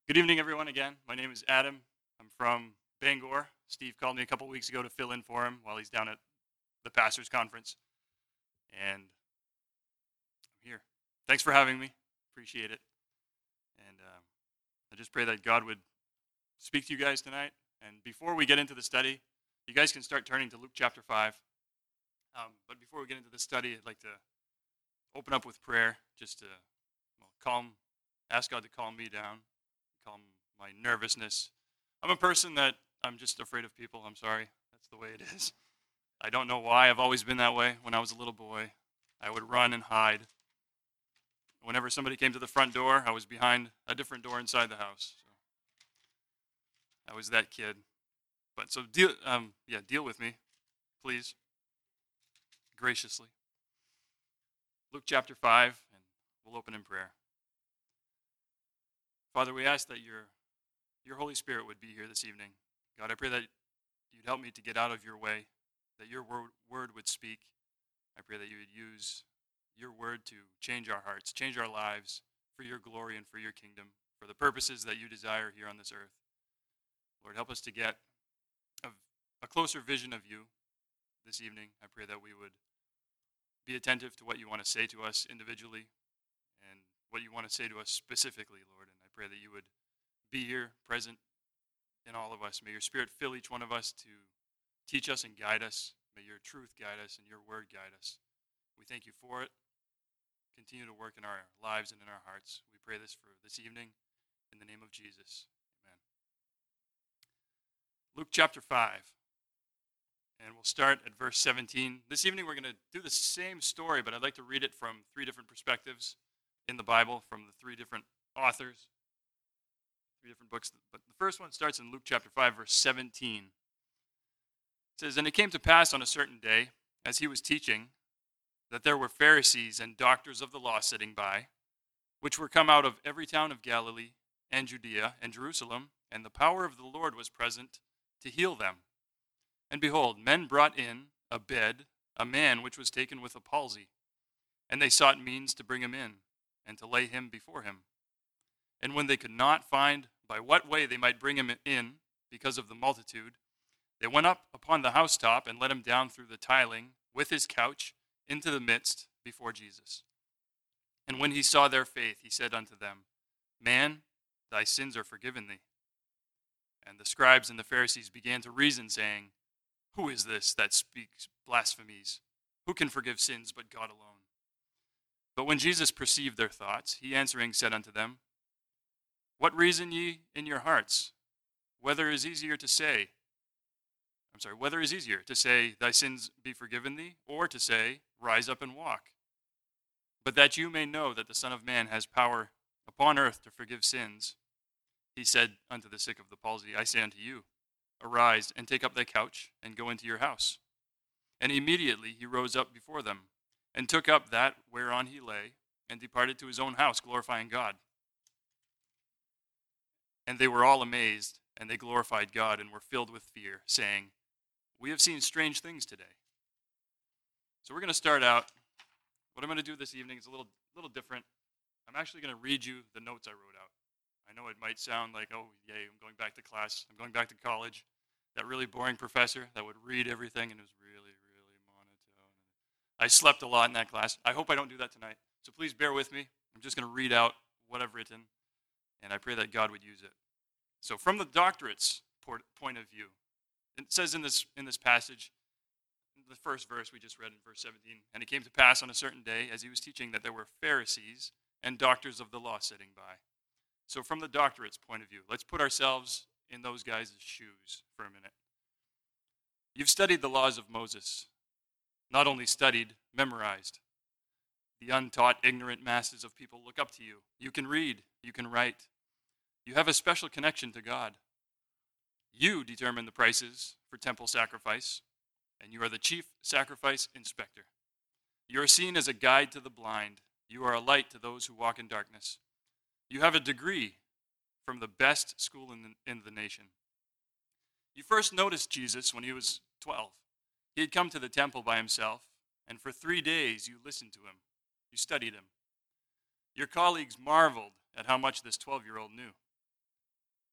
Good evening, everyone, again. My name is Adam. I'm from Bangor. Steve called me a couple weeks ago to fill in for him while he's down at the pastor's conference. And I'm here. Thanks for having me. Appreciate it. And I just pray that God would speak to you guys tonight. And before we get into the study, you guys can start turning to Luke chapter 5. But before we get into the study, I'd like to open up with prayer just to ask God to calm me down, calm my nervousness. I'm a person that I'm just afraid of people. I'm sorry. That's the way it is. I don't know why. I've always been that way. When I was a little boy, I would run and hide. Whenever somebody came to the front door, I was behind a different door inside the house. So I was that kid. But so deal with me, please, graciously. Luke chapter 5, and we'll open in prayer. Father, we ask that your Holy Spirit would be here this evening. God, I pray that you'd help me to get out of your way, that your word would speak. I pray that you would use your word to change our hearts, change our lives for your glory and for your kingdom, for the purposes that you desire here on this earth. Lord, help us to get a closer vision of you this evening. I pray that we would be attentive to what you want to say to us individually and what you want to say to us specifically, Lord. And I pray that you would be here, present in all of us. May your Spirit fill each one of us to teach us and guide us. May your truth guide us and your word guide us. We thank you for it. Continue to work in our lives and in our hearts. We pray this for this evening in the name of Jesus. Amen. Luke chapter 5. And we'll start at verse 17. This evening we're going to do the same story, but I'd like to read it from three different perspectives in the Bible, from the three different authors, three different books. But the first one starts in Luke chapter 5, verse 17. It says, "And it came to pass on a certain day, as he was teaching, that there were Pharisees and doctors of the law sitting by, which were come out of every town of Galilee and Judea and Jerusalem, and the power of the Lord was present to heal them. And behold, men brought in a bed a man which was taken with a palsy. And they sought means to bring him in, and to lay him before him. And when they could not find by what way they might bring him in, because of the multitude, they went up upon the housetop and let him down through the tiling with his couch into the midst before Jesus. And when he saw their faith, he said unto them, Man, thy sins are forgiven thee. And the scribes and the Pharisees began to reason, saying, Who is this that speaks blasphemies? Who can forgive sins but God alone? But when Jesus perceived their thoughts, he answering said unto them, What reason ye in your hearts? Whether is easier to say, Thy sins be forgiven thee, or to say, Rise up and walk? But that you may know that the Son of Man has power upon earth to forgive sins, he said unto the sick of the palsy, I say unto you, Arise, and take up thy couch, and go into your house. And immediately he rose up before them, and took up that whereon he lay, and departed to his own house, glorifying God. And they were all amazed, and they glorified God, and were filled with fear, saying, We have seen strange things today." So we're going to start out. What I'm going to do this evening is a little different. I'm actually going to read you the notes I wrote out. I know it might sound like, oh, yay, I'm going back to class. I'm going back to college. That really boring professor that would read everything, and it was really, really monotone. I slept a lot in that class. I hope I don't do that tonight. So please bear with me. I'm just going to read out what I've written, and I pray that God would use it. So from the doctorate's point of view, it says in this passage, the first verse we just read in verse 17, "And it came to pass on a certain day, as he was teaching, that there were Pharisees and doctors of the law sitting by." So from the doctorate's point of view, let's put ourselves in those guys' shoes for a minute. You've studied the laws of Moses. Not only studied, memorized. The untaught, ignorant masses of people look up to you. You can read. You can write. You have a special connection to God. You determine the prices for temple sacrifice, and you are the chief sacrifice inspector. You are seen as a guide to the blind. You are a light to those who walk in darkness. You have a degree from the best school in the nation. You first noticed Jesus when he was 12. He had come to the temple by himself, and for 3 days you listened to him. You studied him. Your colleagues marveled at how much this 12-year-old knew.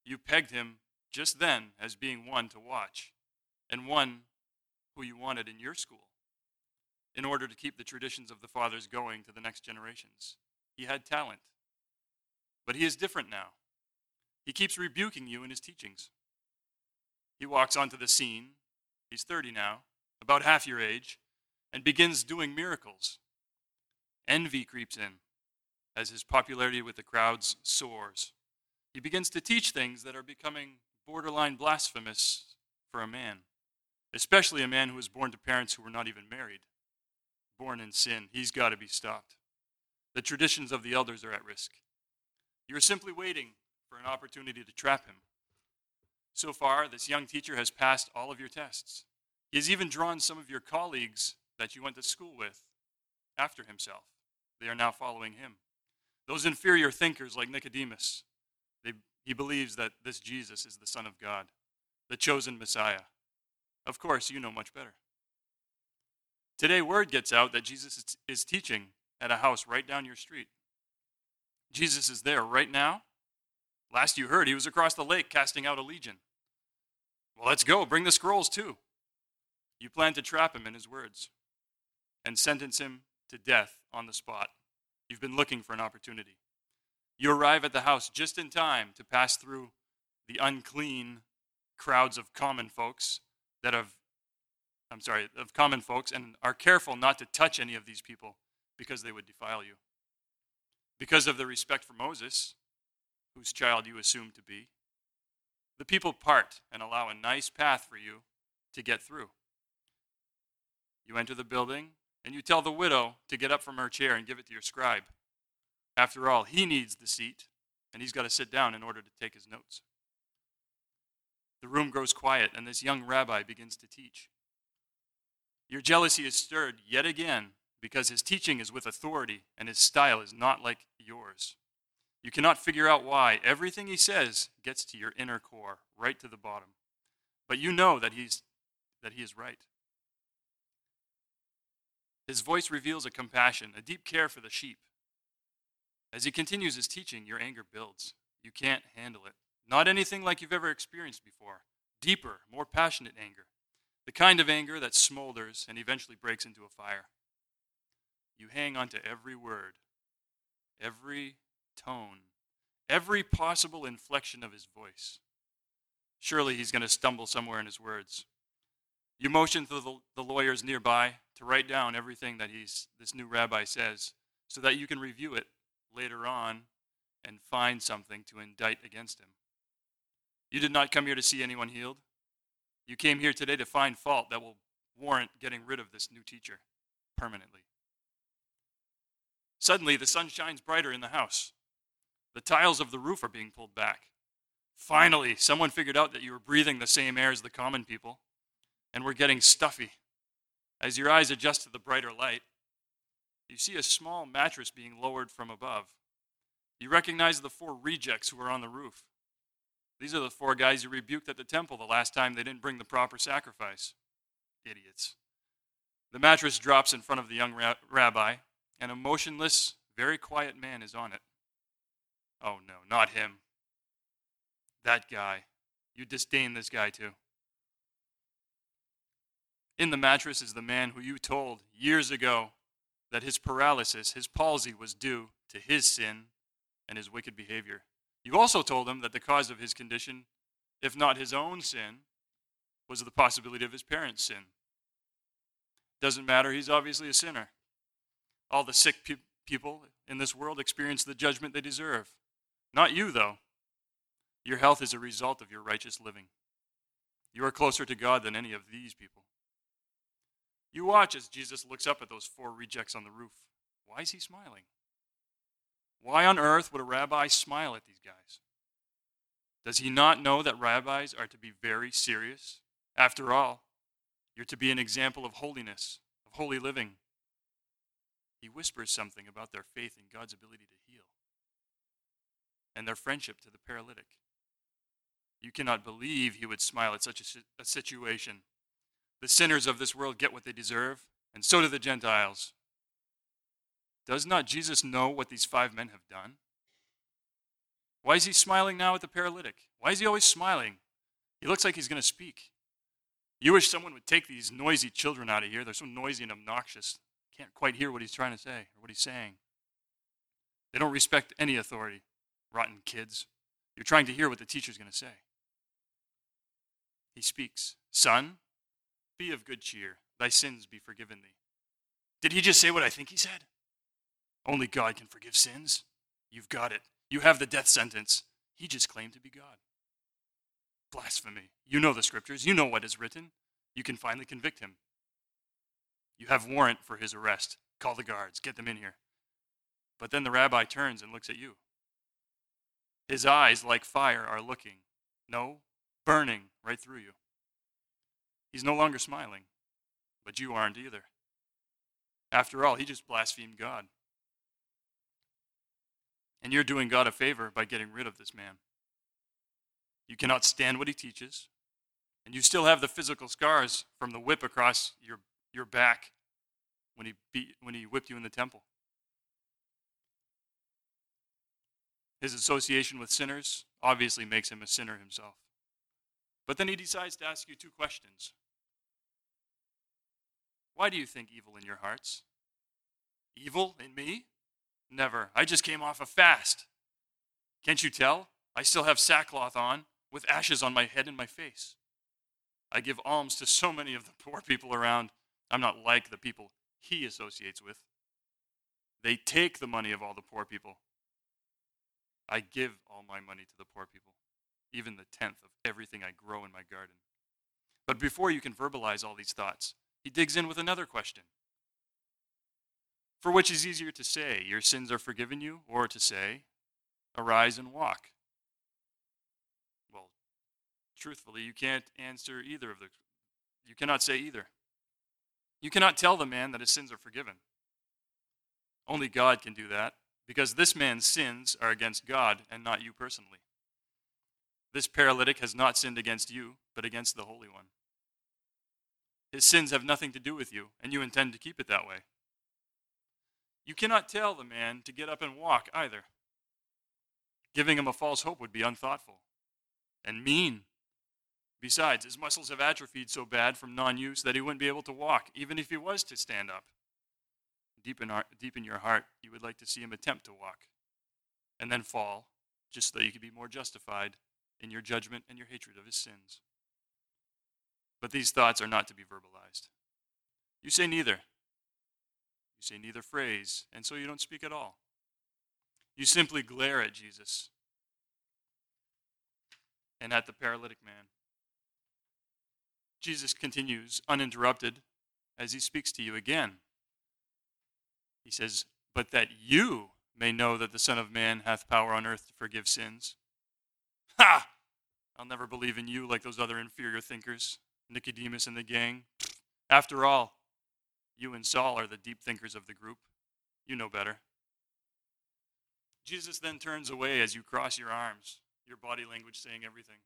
You pegged him just then as being one to watch, and one who you wanted in your school, in order to keep the traditions of the fathers going to the next generations. He had talent. But he is different now. He keeps rebuking you in his teachings. He walks onto the scene. He's 30 now, about half your age, and begins doing miracles. Envy creeps in as his popularity with the crowds soars. He begins to teach things that are becoming borderline blasphemous for a man, especially a man who was born to parents who were not even married, born in sin. He's got to be stopped. The traditions of the elders are at risk. You're simply waiting for an opportunity to trap him. So far, this young teacher has passed all of your tests. He has even drawn some of your colleagues that you went to school with after himself. They are now following him. Those inferior thinkers like Nicodemus, he believes that this Jesus is the Son of God, the chosen Messiah. Of course, you know much better. Today, word gets out that Jesus is teaching at a house right down your street. Jesus is there right now. Last you heard, he was across the lake casting out a legion. Well, let's go. Bring the scrolls too. You plan to trap him in his words and sentence him to death on the spot. You've been looking for an opportunity. You arrive at the house just in time to pass through the unclean crowds of common folks of common folks, and are careful not to touch any of these people because they would defile you. Because of the respect for Moses, whose child you assume to be, the people part and allow a nice path for you to get through. You enter the building, and you tell the widow to get up from her chair and give it to your scribe. After all, he needs the seat, and he's got to sit down in order to take his notes. The room grows quiet, and this young rabbi begins to teach. Your jealousy is stirred yet again because his teaching is with authority, and his style is not like yours. You cannot figure out why. Everything he says gets to your inner core, right to the bottom. But you know that he is right. His voice reveals a compassion, a deep care for the sheep. As he continues his teaching, your anger builds. You can't handle it. Not anything like you've ever experienced before. Deeper, more passionate anger. The kind of anger that smolders and eventually breaks into a fire. You hang on to every word, every tone, every possible inflection of his voice. Surely he's going to stumble somewhere in his words. You motion to the lawyers nearby to write down everything that this new rabbi says so that you can review it later on and find something to indict against him. You did not come here to see anyone healed. You came here today to find fault that will warrant getting rid of this new teacher permanently. Suddenly, the sun shines brighter in the house. The tiles of the roof are being pulled back. Finally, someone figured out that you were breathing the same air as the common people and were getting stuffy. As your eyes adjust to the brighter light, you see a small mattress being lowered from above. You recognize the 4 rejects who are on the roof. These are the 4 guys you rebuked at the temple the last time they didn't bring the proper sacrifice. Idiots. The mattress drops in front of the young rabbi, and a motionless, very quiet man is on it. Oh no, not him. That guy. You disdain this guy too. In the mattress is the man who you told years ago that his paralysis, his palsy, was due to his sin and his wicked behavior. You also told him that the cause of his condition, if not his own sin, was the possibility of his parents' sin. Doesn't matter, he's obviously a sinner. All the sick people in this world experience the judgment they deserve. Not you, though. Your health is a result of your righteous living. You are closer to God than any of these people. You watch as Jesus looks up at those 4 rejects on the roof. Why is he smiling? Why on earth would a rabbi smile at these guys? Does he not know that rabbis are to be very serious? After all, you're to be an example of holiness, of holy living. He whispers something about their faith in God's ability to heal and their friendship to the paralytic. You cannot believe he would smile at such a situation. The sinners of this world get what they deserve, and so do the Gentiles. Does not Jesus know what these 5 men have done? Why is he smiling now at the paralytic? Why is he always smiling? He looks like he's going to speak. You wish someone would take these noisy children out of here. They're so noisy and obnoxious. Can't quite hear what he's trying to say or what he's saying. They don't respect any authority. Rotten kids. You're trying to hear what the teacher's going to say. He speaks, "Son, be of good cheer. Thy sins be forgiven thee." Did he just say what I think he said? Only God can forgive sins. You've got it. You have the death sentence. He just claimed to be God. Blasphemy. You know the scriptures. You know what is written. You can finally convict him. You have warrant for his arrest. Call the guards. Get them in here. But then the rabbi turns and looks at you. His eyes, like fire, are looking. No, burning right through you. He's no longer smiling, but you aren't either. After all, he just blasphemed God. And you're doing God a favor by getting rid of this man. You cannot stand what he teaches, and you still have the physical scars from the whip across your back when he whipped you in the temple. His association with sinners obviously makes him a sinner himself. But then he decides to ask you two questions. Why do you think evil in your hearts? Evil in me? Never. I just came off a fast. Can't you tell? I still have sackcloth on with ashes on my head and my face. I give alms to so many of the poor people around. I'm not like the people he associates with. They take the money of all the poor people. I give all my money to the poor people, even the 10th of everything I grow in my garden. But before you can verbalize all these thoughts, he digs in with another question. For which is easier to say, your sins are forgiven you, or to say, arise and walk? Well, truthfully, you can't answer either of the. You cannot say either. You cannot tell the man that his sins are forgiven. Only God can do that, because this man's sins are against God and not you personally. This paralytic has not sinned against you, but against the Holy One. His sins have nothing to do with you, and you intend to keep it that way. You cannot tell the man to get up and walk either. Giving him a false hope would be unthoughtful and mean. Besides, his muscles have atrophied so bad from non-use that he wouldn't be able to walk, even if he was to stand up. Deep in your heart, you would like to see him attempt to walk and then fall, just so you could be more justified in your judgment and your hatred of his sins. But these thoughts are not to be verbalized. You say neither. You say neither phrase, and so you don't speak at all. You simply glare at Jesus and at the paralytic man. Jesus continues uninterrupted as he speaks to you again. He says, but that you may know that the Son of Man hath power on earth to forgive sins. Ha! I'll never believe in you like those other inferior thinkers, Nicodemus and the gang. After all, you and Saul are the deep thinkers of the group. You know better. Jesus then turns away as you cross your arms, your body language saying everything.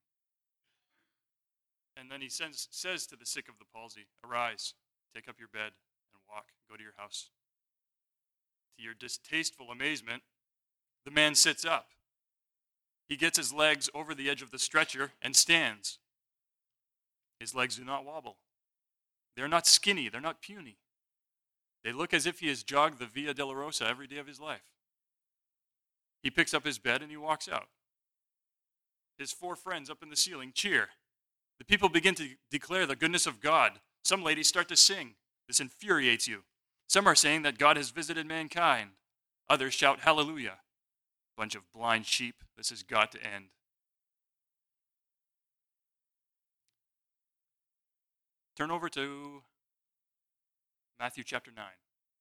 And then he says to the sick of the palsy, arise, take up your bed, and walk, go to your house. To your distasteful amazement, the man sits up. He gets his legs over the edge of the stretcher and stands. His legs do not wobble. They're not skinny. They're not puny. They look as if he has jogged the Via Dolorosa every day of his life. He picks up his bed and he walks out. His four friends up in the ceiling cheer. The people begin to declare the goodness of God. Some ladies start to sing. This infuriates you. Some are saying that God has visited mankind. Others shout hallelujah. Bunch of blind sheep. This has got to end. Turn over to Matthew chapter 9.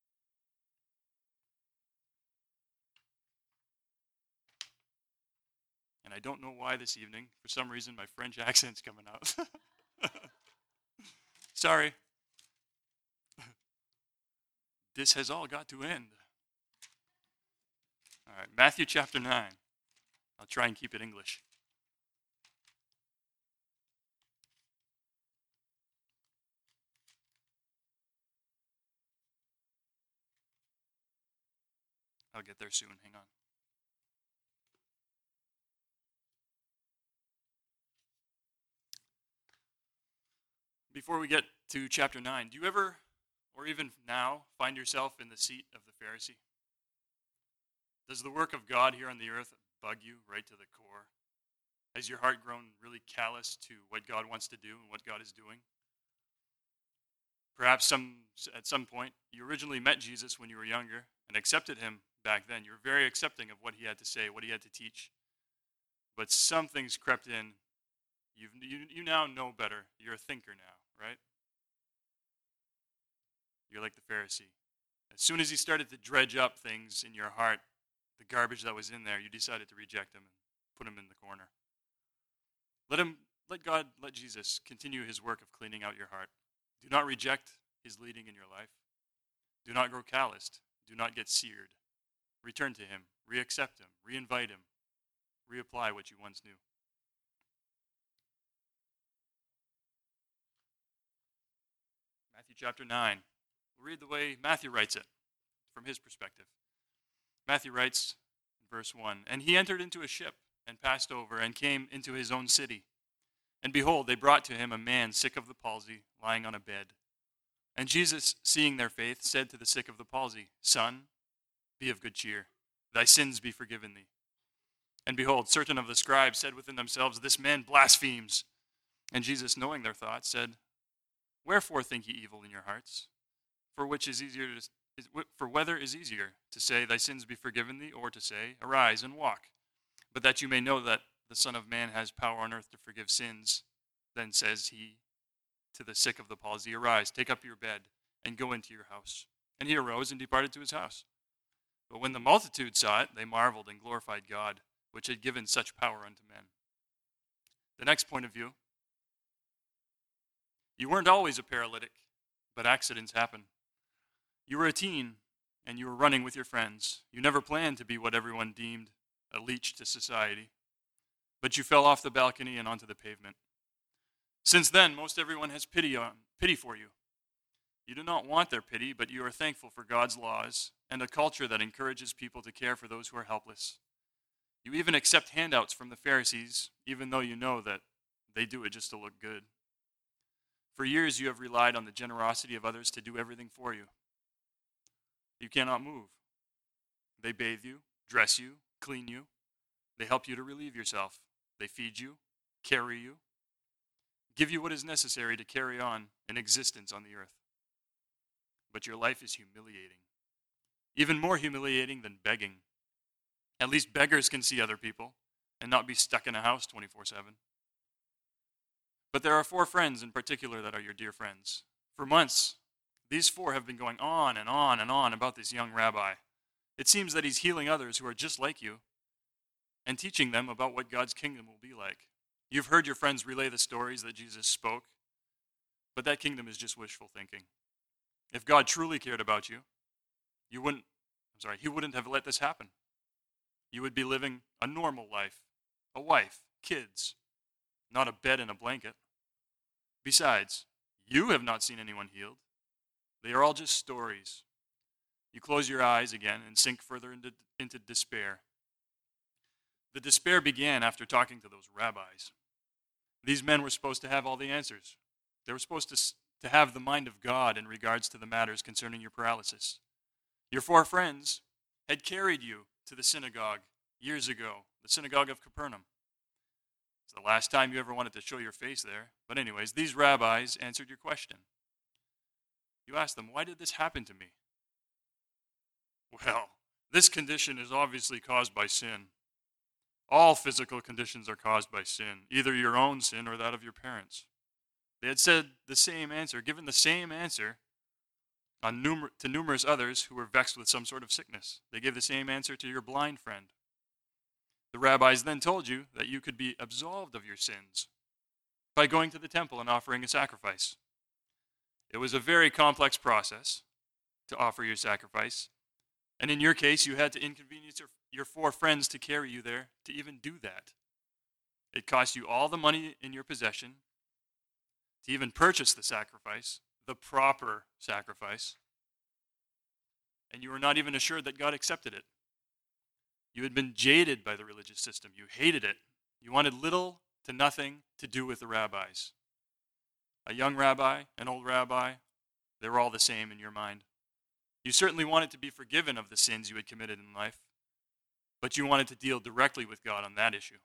And I don't know why this evening. For some reason, my French accent's coming out. Sorry. This has all got to end. All right, Matthew chapter 9. I'll try and keep it English. I'll get there soon. Hang on. Before we get to chapter 9, do you ever, or even now, find yourself in the seat of the Pharisee? Does the work of God here on the earth bug you right to the core? Has your heart grown really callous to what God wants to do and what God is doing? Perhaps at some point, you originally met Jesus when you were younger and accepted him back then. You were very accepting of what he had to say, what he had to teach. But something's crept in. You now know better. You're a thinker now, right? You're like the Pharisee. As soon as he started to dredge up things in your heart, the garbage that was in there, you decided to reject him and put him in the corner. Let Jesus continue his work of cleaning out your heart. Do not reject his leading in your life. Do not grow calloused. Do not get seared. Return to him. Re-accept him. Re-invite him. Reapply what you once knew. Matthew chapter 9. We'll read the way Matthew writes it from his perspective. Matthew writes in verse 1, "And he entered into a ship and passed over and came into his own city. And behold, they brought to him a man sick of the palsy, lying on a bed. And Jesus, seeing their faith, said to the sick of the palsy, 'Son, be of good cheer. Thy sins be forgiven thee.' And behold, certain of the scribes said within themselves, 'This man blasphemes.' And Jesus, knowing their thoughts, said, 'Wherefore think ye evil in your hearts? For whether is easier, to say, Thy sins be forgiven thee, or to say, Arise and walk? But that you may know that the Son of Man has power on earth to forgive sins, then says he to the sick of the palsy, Arise, take up your bed, and go into your house. And he arose and departed to his house. But when the multitude saw it, they marveled and glorified God, which had given such power unto men.'" The next point of view: you weren't always a paralytic, but accidents happen. You were a teen, and you were running with your friends. You never planned to be what everyone deemed a leech to society, but you fell off the balcony and onto the pavement. Since then, most everyone has pity for you. You do not want their pity, but you are thankful for God's laws and a culture that encourages people to care for those who are helpless. You even accept handouts from the Pharisees, even though you know that they do it just to look good. For years, you have relied on the generosity of others to do everything for you. You cannot move. They bathe you, dress you, clean you. They help you to relieve yourself. They feed you, carry you, give you what is necessary to carry on an existence on the earth. But your life is humiliating. Even more humiliating than begging. At least beggars can see other people and not be stuck in a house 24/7. But there are 4 friends in particular that are your dear friends. For months, these 4 have been going on and on and on about this young rabbi. It seems that he's healing others who are just like you and teaching them about what God's kingdom will be like. You've heard your friends relay the stories that Jesus spoke, but that kingdom is just wishful thinking. If God truly cared about you, he wouldn't have let this happen. You would be living a normal life, a wife, kids, not a bed and a blanket. Besides, you have not seen anyone healed. They are all just stories. You close your eyes again and sink further into despair. The despair began after talking to those rabbis. These men were supposed to have all the answers. They were supposed to have the mind of God in regards to the matters concerning your paralysis. Your 4 friends had carried you to the synagogue years ago, the synagogue of Capernaum. It's the last time you ever wanted to show your face there. But anyways, these rabbis answered your question. You asked them, "Why did this happen to me?" "Well, this condition is obviously caused by sin. All physical conditions are caused by sin, either your own sin or that of your parents." They had said the same answer, given the same answer to numerous others who were vexed with some sort of sickness. They gave the same answer to your blind friend. The rabbis then told you that you could be absolved of your sins by going to the temple and offering a sacrifice. It was a very complex process to offer your sacrifice, and in your case, you had to inconvenience your 4 friends to carry you there to even do that. It cost you all the money in your possession to even purchase the sacrifice, the proper sacrifice, and you were not even assured that God accepted it. You had been jaded by the religious system. You hated it. You wanted little to nothing to do with the rabbis. A young rabbi, an old rabbi, they were all the same in your mind. You certainly wanted to be forgiven of the sins you had committed in life, but you wanted to deal directly with God on that issue.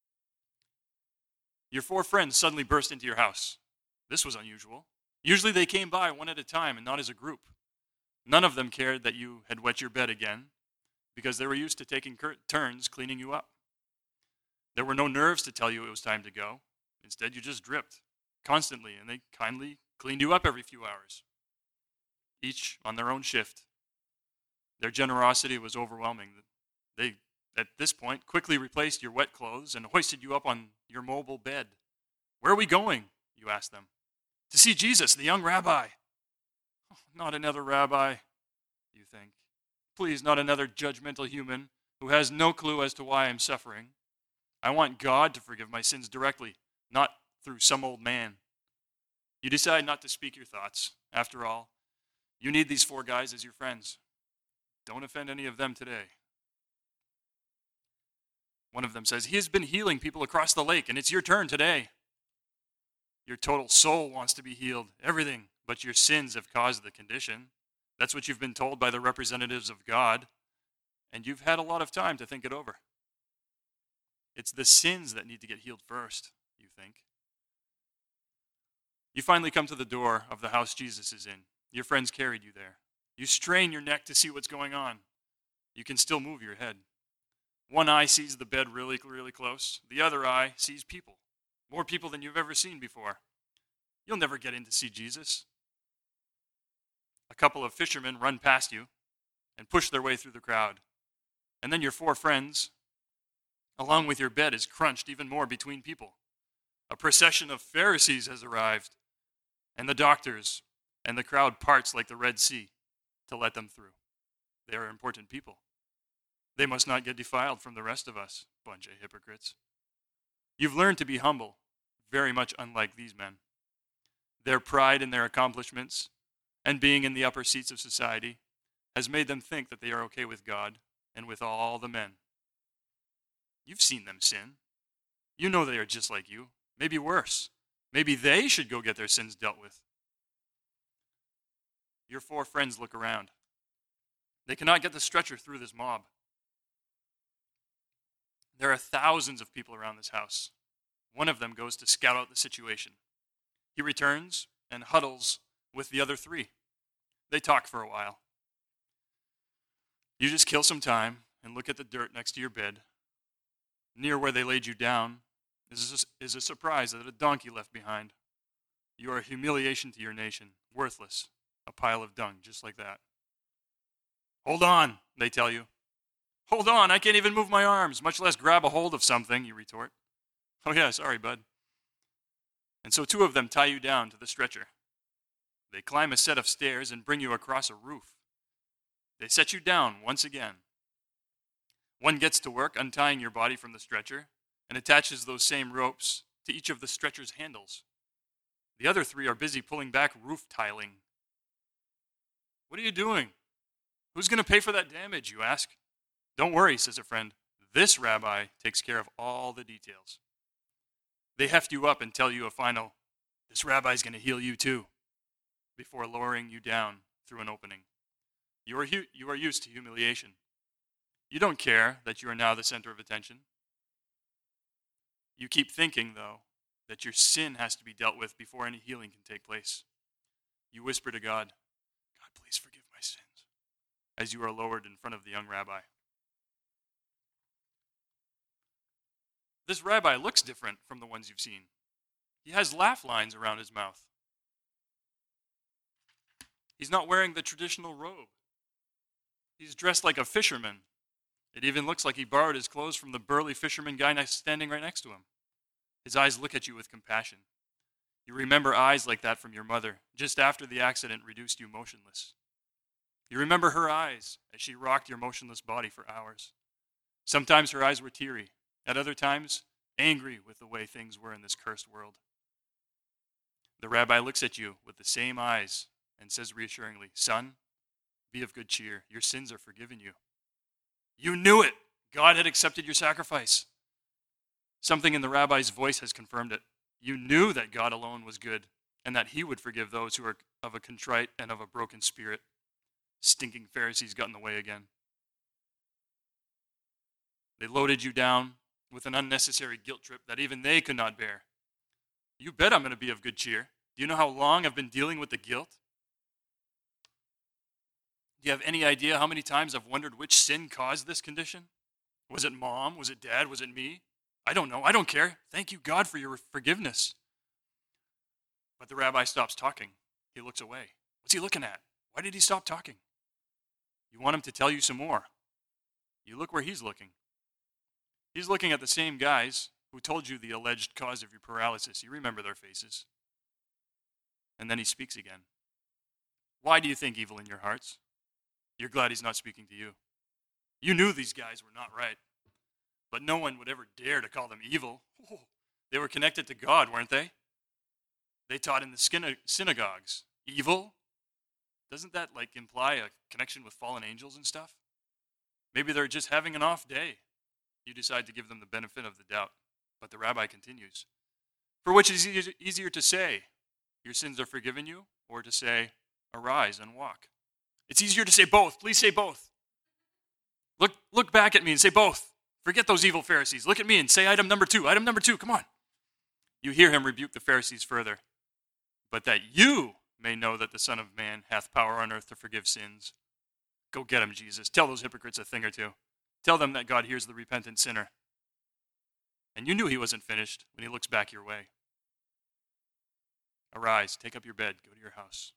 Your 4 friends suddenly burst into your house. This was unusual. Usually they came by one at a time and not as a group. None of them cared that you had wet your bed again because they were used to taking turns cleaning you up. There were no nerves to tell you it was time to go. Instead, you just dripped constantly, and they kindly cleaned you up every few hours, each on their own shift. Their generosity was overwhelming. They, at this point, quickly replaced your wet clothes and hoisted you up on your mobile bed. Where are we going? You asked them. To see Jesus, the young rabbi. Oh, not another rabbi, you think. Please, not another judgmental human who has no clue as to why I'm suffering. I want God to forgive my sins directly, not through some old man. You decide not to speak your thoughts. After all, you need these 4 guys as your friends. Don't offend any of them today. One of them says, he has been healing people across the lake, and it's your turn today. Your total soul wants to be healed, everything, but your sins have caused the condition. That's what you've been told by the representatives of God, and you've had a lot of time to think it over. It's the sins that need to get healed first, you think. You finally come to the door of the house Jesus is in. Your friends carried you there. You strain your neck to see what's going on. You can still move your head. One eye sees the bed really, really close. The other eye sees people. More people than you've ever seen before. You'll never get in to see Jesus. A couple of fishermen run past you and push their way through the crowd. And then your 4 friends, along with your bed, is crunched even more between people. A procession of Pharisees has arrived, and the doctors and the crowd parts like the Red Sea to let them through. They are important people. They must not get defiled from the rest of us, bunch of hypocrites. You've learned to be humble, very much unlike these men. Their pride in their accomplishments and being in the upper seats of society has made them think that they are okay with God and with all the men. You've seen them sin. You know they are just like you, maybe worse. Maybe they should go get their sins dealt with. Your 4 friends look around. They cannot get the stretcher through this mob. There are thousands of people around this house. One of them goes to scout out the situation. He returns and huddles with the other 3. They talk for a while. You just kill some time and look at the dirt next to your bed. Near where they laid you down is a surprise that a donkey left behind. You are a humiliation to your nation, worthless, a pile of dung, just like that. Hold on, they tell you. Hold on, I can't even move my arms, much less grab a hold of something, you retort. Oh yeah, sorry, bud. And so 2 of them tie you down to the stretcher. They climb a set of stairs and bring you across a roof. They set you down once again. One gets to work untying your body from the stretcher and attaches those same ropes to each of the stretcher's handles. The other 3 are busy pulling back roof tiling. What are you doing? Who's going to pay for that damage, you ask? Don't worry, says a friend. This rabbi takes care of all the details. They heft you up and tell you a final, this rabbi's going to heal you too, before lowering you down through an opening. You are used to humiliation. You don't care that you are now the center of attention. You keep thinking, though, that your sin has to be dealt with before any healing can take place. You whisper to God, God, please forgive my sins, as you are lowered in front of the young rabbi. This rabbi looks different from the ones you've seen. He has laugh lines around his mouth. He's not wearing the traditional robe. He's dressed like a fisherman. It even looks like he borrowed his clothes from the burly fisherman guy standing right next to him. His eyes look at you with compassion. You remember eyes like that from your mother, just after the accident reduced you motionless. You remember her eyes as she rocked your motionless body for hours. Sometimes her eyes were teary, at other times, angry with the way things were in this cursed world. The rabbi looks at you with the same eyes and says reassuringly, Son, be of good cheer. Your sins are forgiven you. You knew it. God had accepted your sacrifice. Something in the rabbi's voice has confirmed it. You knew that God alone was good and that he would forgive those who are of a contrite and of a broken spirit. Stinking Pharisees got in the way again. They loaded you down with an unnecessary guilt trip that even they could not bear. You bet I'm going to be of good cheer. Do you know how long I've been dealing with the guilt? Do you have any idea how many times I've wondered which sin caused this condition? Was it mom? Was it dad? Was it me? I don't know. I don't care. Thank you, God, for your forgiveness. But the rabbi stops talking. He looks away. What's he looking at? Why did he stop talking? You want him to tell you some more. You look where he's looking. He's looking at the same guys who told you the alleged cause of your paralysis. You remember their faces. And then he speaks again. Why do you think evil in your hearts? You're glad he's not speaking to you. You knew these guys were not right, but no one would ever dare to call them evil. Oh, they were connected to God, weren't they? They taught in the synagogues. Evil? Doesn't that imply a connection with fallen angels and stuff? Maybe they're just having an off day. You decide to give them the benefit of the doubt. But the rabbi continues. For which is easier to say, your sins are forgiven you, or to say, arise and walk? It's easier to say both. Please say both. Look back at me and say both. Forget those evil Pharisees. Look at me and say item number 2. Item number 2, come on. You hear him rebuke the Pharisees further. But that you may know that the Son of Man hath power on earth to forgive sins. Go get him, Jesus. Tell those hypocrites a thing or two. Tell them that God hears the repentant sinner. And you knew he wasn't finished when he looks back your way. Arise, take up your bed, go to your house.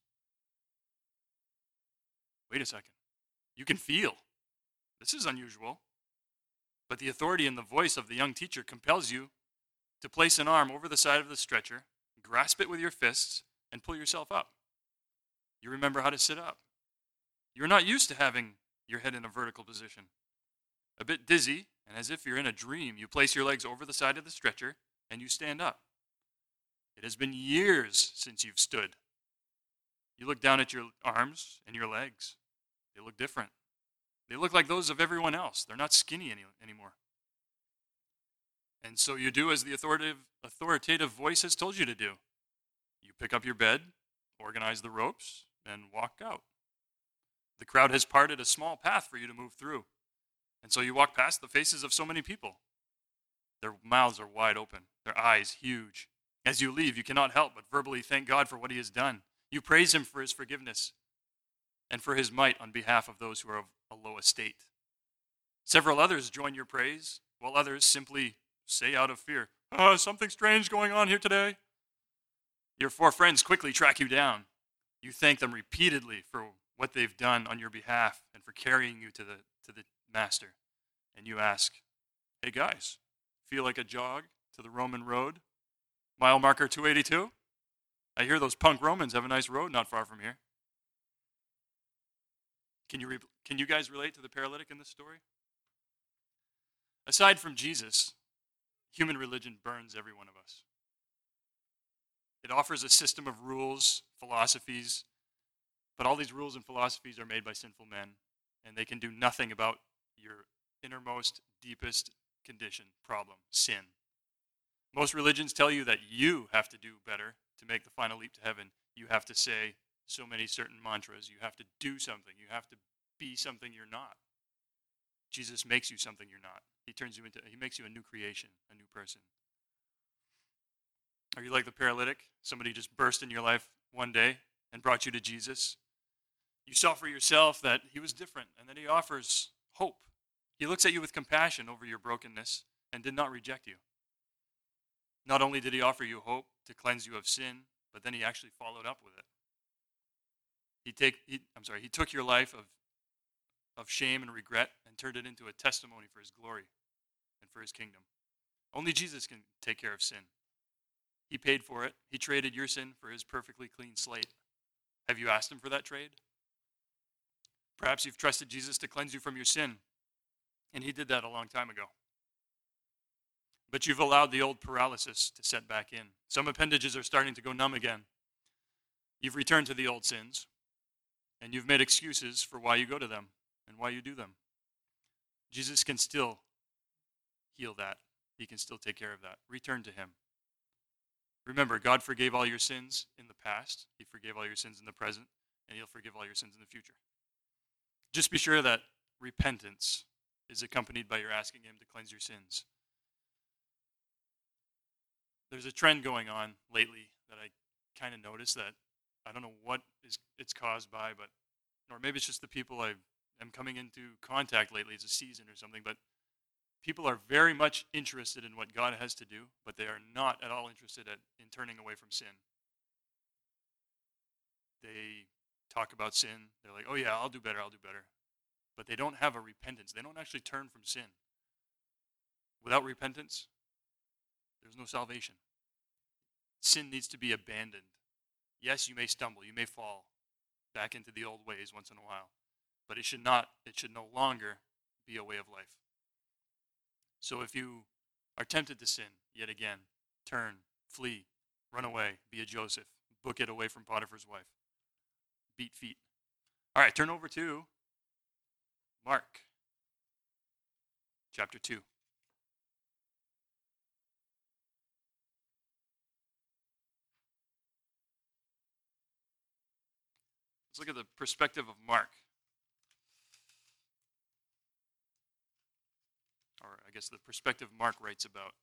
Wait a second. You can feel. This is unusual. But the authority in the voice of the young teacher compels you to place an arm over the side of the stretcher, grasp it with your fists, and pull yourself up. You remember how to sit up. You're not used to having your head in a vertical position. A bit dizzy, and as if you're in a dream, you place your legs over the side of the stretcher, and you stand up. It has been years since you've stood. You look down at your arms and your legs. They look different. They look like those of everyone else. They're not skinny anymore. And so you do as the authoritative voice has told you to do. You pick up your bed, organize the ropes, and walk out. The crowd has parted a small path for you to move through. And so you walk past the faces of so many people. Their mouths are wide open, their eyes huge. As you leave, you cannot help but verbally thank God for what he has done. You praise him for his forgiveness and for his might on behalf of those who are of a low estate. Several others join your praise, while others simply say out of fear, something strange going on here today. Your 4 friends quickly track you down. You thank them repeatedly for what they've done on your behalf and for carrying you to the master. And you ask, hey guys, feel like a jog to the Roman road? Mile marker 282? I hear those punk Romans have a nice road not far from here. Can you guys relate to the paralytic in this story? Aside from Jesus, human religion burns every one of us. It offers a system of rules, philosophies, but all these rules and philosophies are made by sinful men, and they can do nothing about your innermost, deepest condition, problem, sin. Most religions tell you that you have to do better to make the final leap to heaven. You have to say so many certain mantras. You have to do something. You have to be something you're not. Jesus makes you something you're not. He makes you a new creation, a new person. Are you like the paralytic? Somebody just burst in your life one day and brought you to Jesus. You saw for yourself that he was different and that he offers hope. He looks at you with compassion over your brokenness and did not reject you. Not only did he offer you hope to cleanse you of sin, but then he actually followed up with it. He took your life of shame and regret and turned it into a testimony for his glory and for his kingdom. Only Jesus can take care of sin. He paid for it. He traded your sin for his perfectly clean slate. Have you asked him for that trade? Perhaps you've trusted Jesus to cleanse you from your sin, and he did that a long time ago. But you've allowed the old paralysis to set back in. Some appendages are starting to go numb again. You've returned to the old sins, and you've made excuses for why you go to them and why you do them. Jesus can still heal that. He can still take care of that. Return to him. Remember, God forgave all your sins in the past, he forgave all your sins in the present, and he'll forgive all your sins in the future. Just be sure that repentance is accompanied by your asking him to cleanse your sins. There's a trend going on lately that I kind of noticed that I don't know what it's caused by, but or maybe it's just the people I am coming into contact lately. It's a season or something, but people are very much interested in what God has to do, but they are not at all interested in turning away from sin. They talk about sin. They're like, oh yeah, I'll do better. But they don't have a repentance. They don't actually turn from sin. Without repentance, there's no salvation. Sin needs to be abandoned. Yes, you may stumble. You may fall back into the old ways once in a while. But it should no longer be a way of life. So if you are tempted to sin yet again, turn, flee, run away, be a Joseph, book it away from Potiphar's wife. Beat feet. All right, turn over to Mark chapter 2. Let's look at the perspective of Mark. Or I guess the perspective Mark writes about.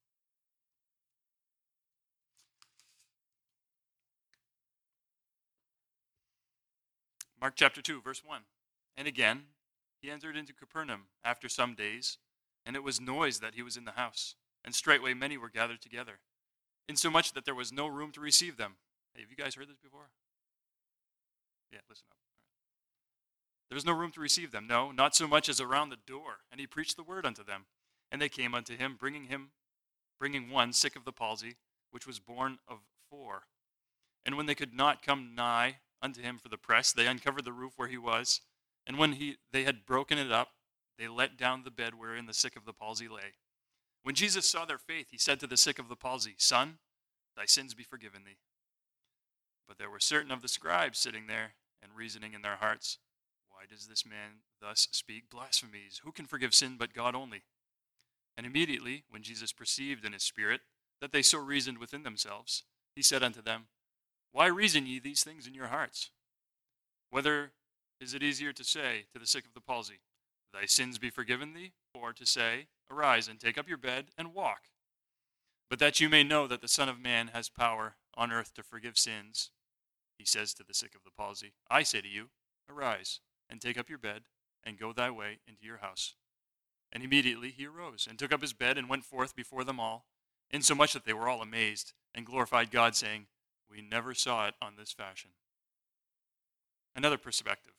Mark chapter 2, verse 1. And again, he entered into Capernaum after some days, and it was noised that he was in the house. And straightway many were gathered together, insomuch that there was no room to receive them. Hey, have you guys heard this before? Yeah, listen up. There was no room to receive them, no, not so much as around the door. And he preached the word unto them. And they came unto him, bringing one sick of the palsy, which was born of 4. And when they could not come nigh unto him for the press, they uncovered the roof where he was. And when they had broken it up, they let down the bed wherein the sick of the palsy lay. When Jesus saw their faith, he said to the sick of the palsy, Son, thy sins be forgiven thee. But there were certain of the scribes sitting there and reasoning in their hearts, Why does this man thus speak blasphemies? Who can forgive sin but God only? And immediately, when Jesus perceived in his spirit that they so reasoned within themselves, he said unto them, Why reason ye these things in your hearts? Whether is it easier to say to the sick of the palsy, Thy sins be forgiven thee, or to say, Arise and take up your bed and walk? But that you may know that the Son of Man has power on earth to forgive sins, he says to the sick of the palsy, I say to you, Arise and take up your bed and go thy way into your house. And immediately he arose and took up his bed and went forth before them all, insomuch that they were all amazed and glorified God, saying, We never saw it on this fashion. Another perspective.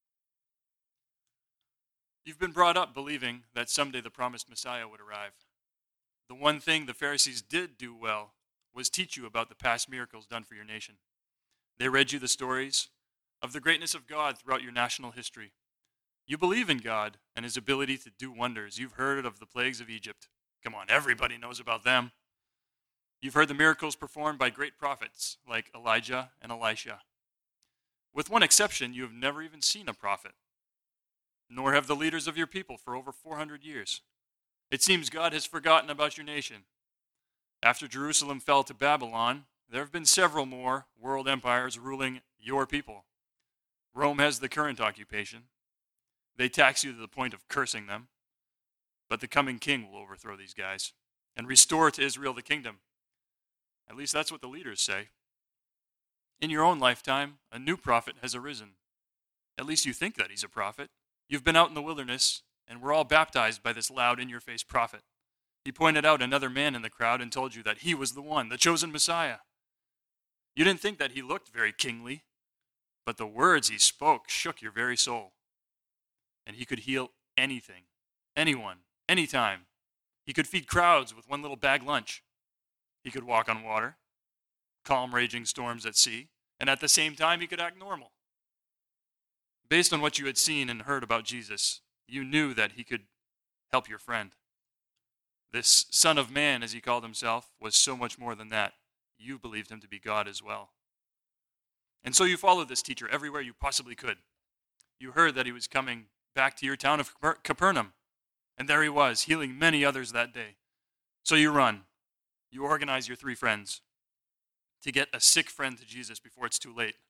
You've been brought up believing that someday the promised Messiah would arrive. The one thing the Pharisees did do well was teach you about the past miracles done for your nation. They read you the stories of the greatness of God throughout your national history. You believe in God and his ability to do wonders. You've heard of the plagues of Egypt. Come on, everybody knows about them. You've heard the miracles performed by great prophets like Elijah and Elisha. With one exception, you have never even seen a prophet, nor have the leaders of your people for over 400 years. It seems God has forgotten about your nation. After Jerusalem fell to Babylon, there have been several more world empires ruling your people. Rome has the current occupation. They tax you to the point of cursing them. But the coming king will overthrow these guys and restore to Israel the kingdom. At least that's what the leaders say. In your own lifetime, a new prophet has arisen. At least you think that he's a prophet. You've been out in the wilderness, and we're all baptized by this loud, in-your-face prophet. He pointed out another man in the crowd and told you that he was the one, the chosen Messiah. You didn't think that he looked very kingly, but the words he spoke shook your very soul. And he could heal anything, anyone, anytime. He could feed crowds with one little bag lunch. He could walk on water, calm raging storms at sea, and at the same time he could act normal. Based on what you had seen and heard about Jesus, you knew that he could help your friend. This Son of Man, as he called himself, was so much more than that. You believed him to be God as well. And so you followed this teacher everywhere you possibly could. You heard that he was coming back to your town of Capernaum, and there he was, healing many others that day. So you run. You organize your 3 friends. to get a sick friend to Jesus before it's too late.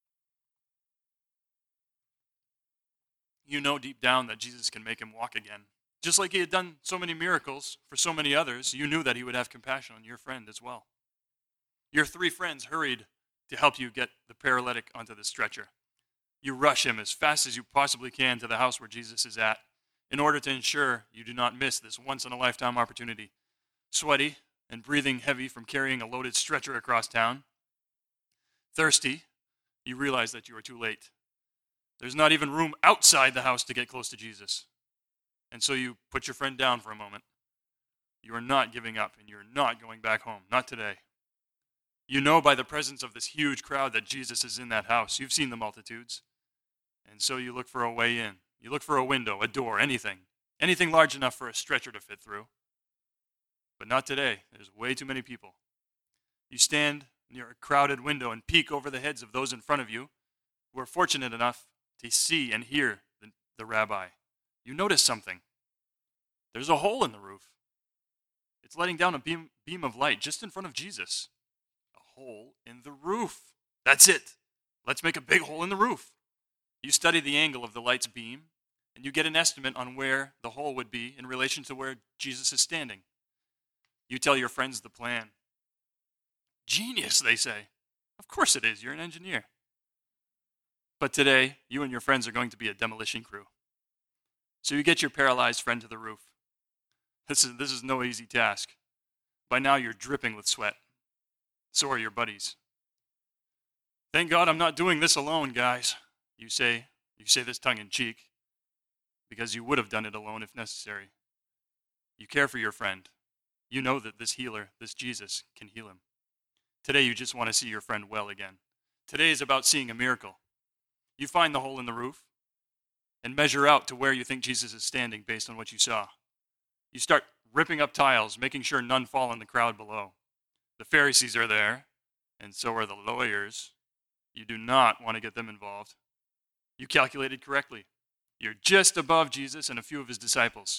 You know deep down that Jesus can make him walk again. Just like he had done so many miracles for so many others, you knew that he would have compassion on your friend as well. Your 3 friends hurried to help you get the paralytic onto the stretcher. You rush him as fast as you possibly can to the house where Jesus is at in order to ensure you do not miss this once-in-a-lifetime opportunity. Sweaty and breathing heavy from carrying a loaded stretcher across town. Thirsty, you realize that you are too late. There's not even room outside the house to get close to Jesus. And so you put your friend down for a moment. You are not giving up, and you're not going back home. Not today. You know by the presence of this huge crowd that Jesus is in that house. You've seen the multitudes. And so you look for a way in. You look for a window, a door, anything. Anything large enough for a stretcher to fit through. But not today. There's way too many people. You stand near a crowded window and peek over the heads of those in front of you who are fortunate enough to see and hear the rabbi. You notice something. There's a hole in the roof. It's letting down a beam of light just in front of Jesus. A hole in the roof. That's it. Let's make a big hole in the roof. You study the angle of the light's beam, and you get an estimate on where the hole would be in relation to where Jesus is standing. You tell your friends the plan. Genius, they say. Of course it is. You're an engineer. But today, you and your friends are going to be a demolition crew. So you get your paralyzed friend to the roof. This is no easy task. By now, you're dripping with sweat. So are your buddies. Thank God I'm not doing this alone, guys. You say this tongue-in-cheek, because you would have done it alone if necessary. You care for your friend. You know that this healer, this Jesus, can heal him. Today you just want to see your friend well again. Today is about seeing a miracle. You find the hole in the roof and measure out to where you think Jesus is standing based on what you saw. You start ripping up tiles, making sure none fall in the crowd below. The Pharisees are there, and so are the lawyers. You do not want to get them involved. You calculated correctly. You're just above Jesus and a few of his disciples.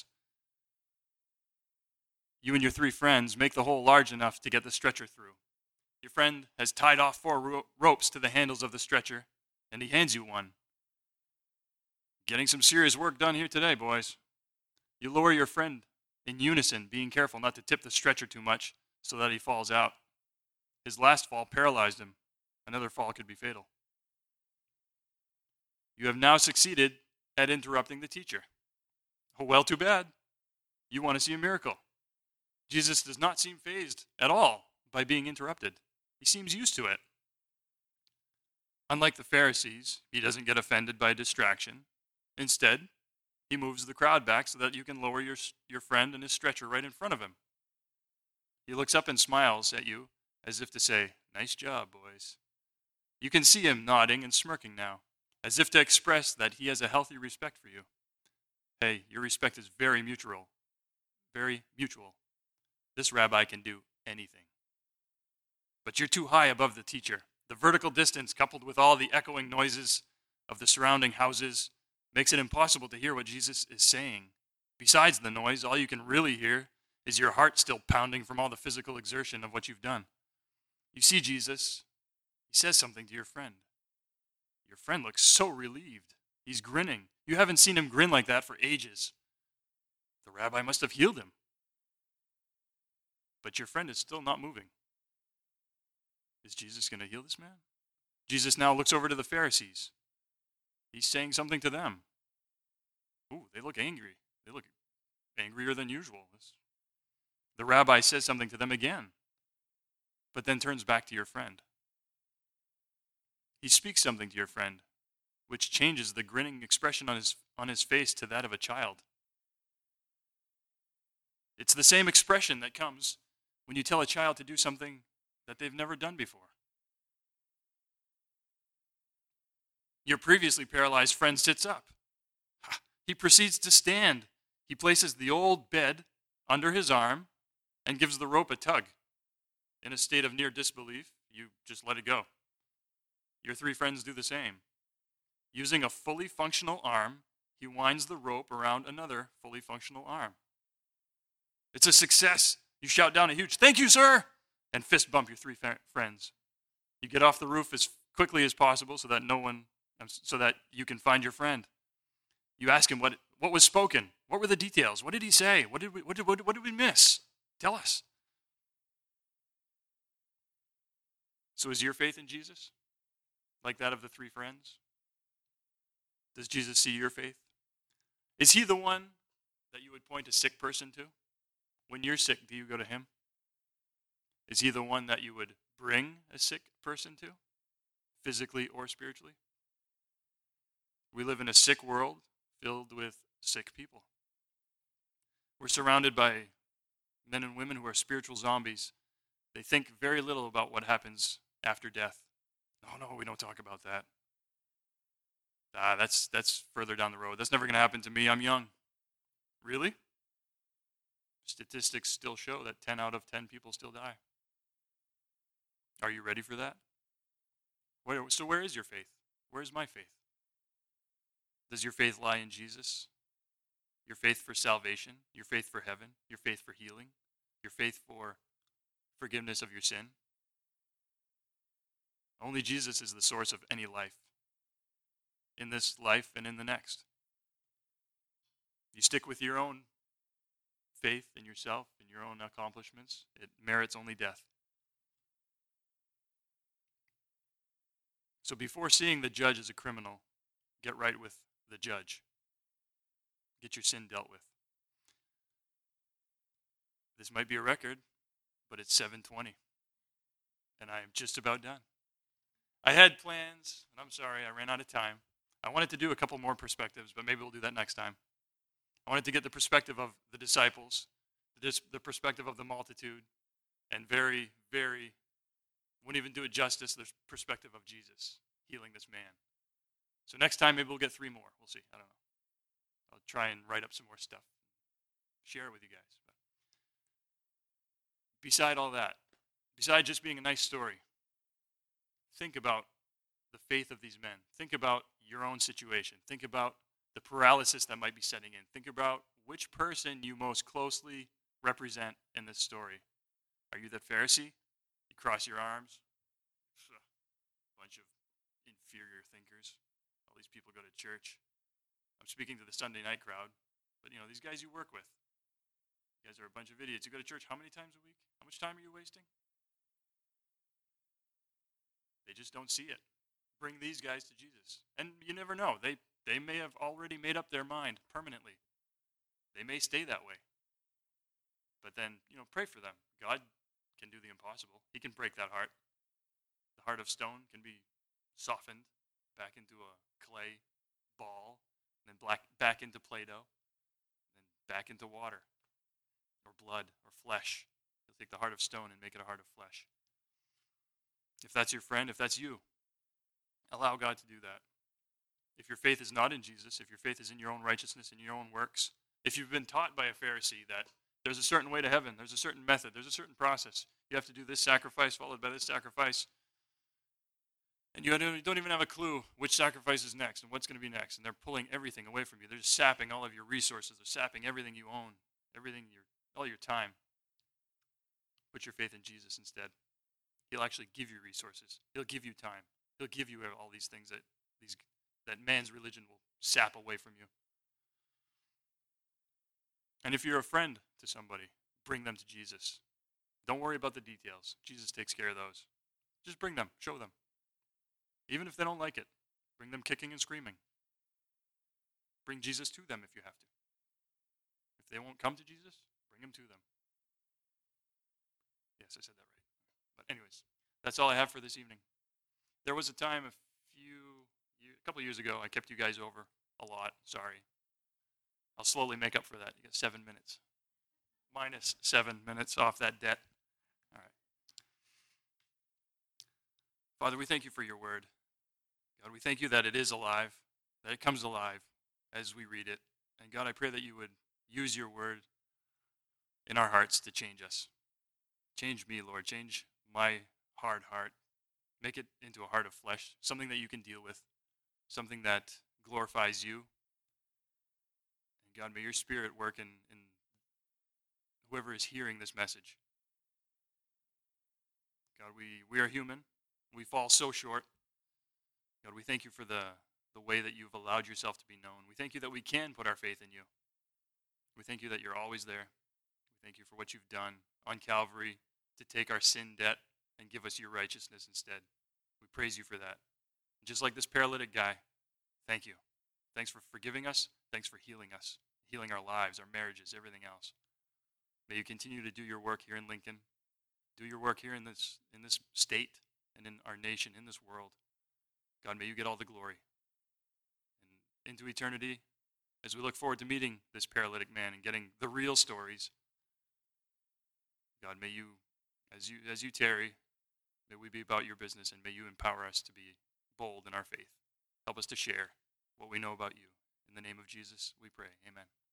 You and your 3 friends make the hole large enough to get the stretcher through. Your friend has tied off 4 ropes to the handles of the stretcher, and he hands you one. Getting some serious work done here today, boys. You lower your friend in unison, being careful not to tip the stretcher too much so that he falls out. His last fall paralyzed him. Another fall could be fatal. You have now succeeded at interrupting the teacher. Oh, well, too bad. You want to see a miracle. Jesus does not seem fazed at all by being interrupted. He seems used to it. Unlike the Pharisees, he doesn't get offended by distraction. Instead, he moves the crowd back so that you can lower your friend and his stretcher right in front of him. He looks up and smiles at you as if to say, "Nice job, boys." You can see him nodding and smirking now, as if to express that he has a healthy respect for you. Hey, your respect is very mutual. Very mutual. This rabbi can do anything. But you're too high above the teacher. The vertical distance, coupled with all the echoing noises of the surrounding houses, makes it impossible to hear what Jesus is saying. Besides the noise, all you can really hear is your heart still pounding from all the physical exertion of what you've done. You see Jesus. He says something to your friend. Your friend looks so relieved. He's grinning. You haven't seen him grin like that for ages. The rabbi must have healed him. But your friend is still not moving. Is Jesus going to heal this man? Jesus now looks over to the Pharisees. He's saying something to them. Ooh, they look angry. They look angrier than usual. The rabbi says something to them again, but then turns back to your friend. He speaks something to your friend, which changes the grinning expression on his face to that of a child. It's the same expression that comes when you tell a child to do something that they've never done before. Your previously paralyzed friend sits up. He proceeds to stand. He places the old bed under his arm and gives the rope a tug. In a state of near disbelief, you just let it go. Your 3 friends do the same. Using a fully functional arm, he winds the rope around another fully functional arm. It's a success. You shout down a huge, "Thank you, sir," and fist bump your 3 friends. You get off the roof as quickly as possible so that you can find your friend. You ask him what was spoken. What were the details? What did he say? What did we miss? Tell us. So is your faith in Jesus like that of the three friends? Does Jesus see your faith? Is he the one that you would point a sick person to? When you're sick, do you go to him? Is he the one that you would bring a sick person to, physically or spiritually? We live in a sick world filled with sick people. We're surrounded by men and women who are spiritual zombies. They think very little about what happens after death. Oh no, we don't talk about that. That's further down the road. That's never going to happen to me. I'm young. Really? Statistics still show that 10 out of 10 people still die. Are you ready for that? So where is your faith? Where is my faith? Does your faith lie in Jesus? Your faith for salvation? Your faith for heaven? Your faith for healing? Your faith for forgiveness of your sin? Only Jesus is the source of any life, in this life and in the next. You stick with your own faith in yourself and your own accomplishments, it merits only death. So before seeing the judge as a criminal, get right with the judge. Get your sin dealt with. This might be a record, but it's 7:20, and I am just about done. I had plans, and I'm sorry, I ran out of time. I wanted to do a couple more perspectives, but maybe we'll do that next time. I wanted to get the perspective of the disciples, the perspective of the multitude, and very, very, wouldn't even do it justice, the perspective of Jesus healing this man. So next time, maybe we'll get 3 more. We'll see. I don't know. I'll try and write up some more stuff. Share it with you guys. But beside all that, beside just being a nice story, think about the faith of these men. Think about your own situation. Think about the paralysis that might be setting in. Think about which person you most closely represent in this story. Are you that Pharisee? You cross your arms? Bunch of inferior thinkers. All these people go to church. I'm speaking to the Sunday night crowd, but these guys you work with. You guys are a bunch of idiots. You go to church how many times a week? How much time are you wasting? They just don't see it. Bring these guys to Jesus. And you never know. They may have already made up their mind permanently. They may stay that way. But then, pray for them. God can do the impossible. He can break that heart. The heart of stone can be softened back into a clay ball, and then back into Play-Doh, and then back into water, or blood, or flesh. He'll take the heart of stone and make it a heart of flesh. If that's your friend, if that's you, allow God to do that. If your faith is not in Jesus, if your faith is in your own righteousness and your own works, if you've been taught by a Pharisee that there's a certain way to heaven, there's a certain method, there's a certain process, you have to do this sacrifice followed by this sacrifice, and you don't even have a clue which sacrifice is next and what's going to be next, and they're pulling everything away from you. They're just sapping all of your resources. They're sapping everything you own, all your time. Put your faith in Jesus instead. He'll actually give you resources. He'll give you time. He'll give you all these things that man's religion will sap away from you. And if you're a friend to somebody, bring them to Jesus. Don't worry about the details. Jesus takes care of those. Just bring them. Show them. Even if they don't like it, bring them kicking and screaming. Bring Jesus to them if you have to. If they won't come to Jesus, bring him to them. Yes, I said that right. But anyways, that's all I have for this evening. There was a time a couple years ago, I kept you guys over a lot. Sorry. I'll slowly make up for that. You got 7 minutes. Minus 7 minutes off that debt. All right. Father, we thank you for your word. God, we thank you that it is alive, that it comes alive as we read it. And God, I pray that you would use your word in our hearts to change us. Change me, Lord. Change my hard heart. Make it into a heart of flesh, something that you can deal with, something that glorifies you. And God, may your spirit work in whoever is hearing this message. God, we are human. We fall so short. God, we thank you for the way that you've allowed yourself to be known. We thank you that we can put our faith in you. We thank you that you're always there. We thank you for what you've done on Calvary to take our sin debt and give us your righteousness instead. We praise you for that. Just like this paralytic guy, thank you. Thanks for forgiving us. Thanks for healing us, healing our lives, our marriages, everything else. May you continue to do your work here in Lincoln. Do your work here in this state and in our nation, in this world. God, may you get all the glory. And into eternity, as we look forward to meeting this paralytic man and getting the real stories, God, may you, as you tarry, may we be about your business, and may you empower us to be bold in our faith. Help us to share what we know about you. In the name of Jesus, we pray. Amen.